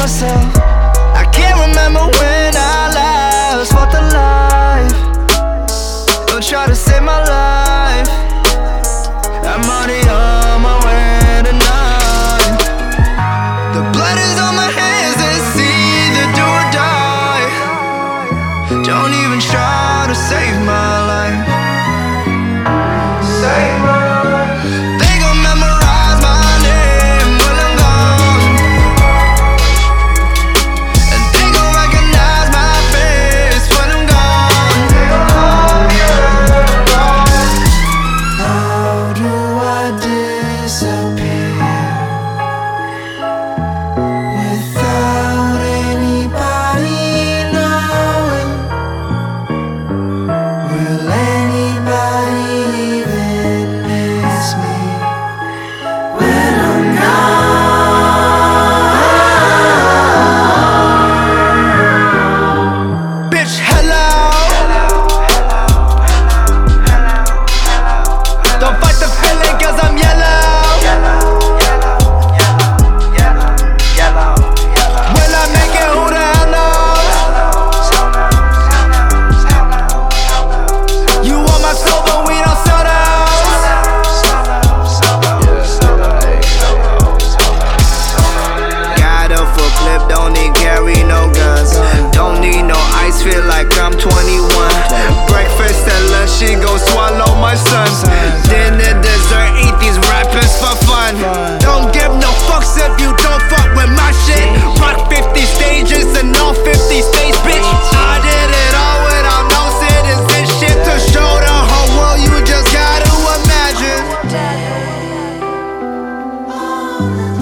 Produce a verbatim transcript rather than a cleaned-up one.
myself. I can't remember when I last felt alive. Don't try to save my life. I'm already on my way tonight. The blood is on my hands, it's either do or die. Don't even try to save my life. Save my life. They gon' memorize my name when I'm gone, and they gon' recognize my face when I'm gone. How do I disappear without anybody knowing? Will anybody even miss me when I'm gone? Bitch, hello. Don't fight the feeling cause I'm yellow. Will I make it? Who the hell knows? You want my soul but we don't sell those. Got a foot clip, don't need carry no guns. Don't need no ice, feel like I'm twenty-one. Breakfast and lunch, she gon' swallow my son. Dinner, dessert, eat these rappers for fun. Don't give no fucks if you don't fuck with my shit. Rock fifty stages and all fifty stage, bitch. I did it all without no citizen shit. To show the whole world, you just gotta imagine.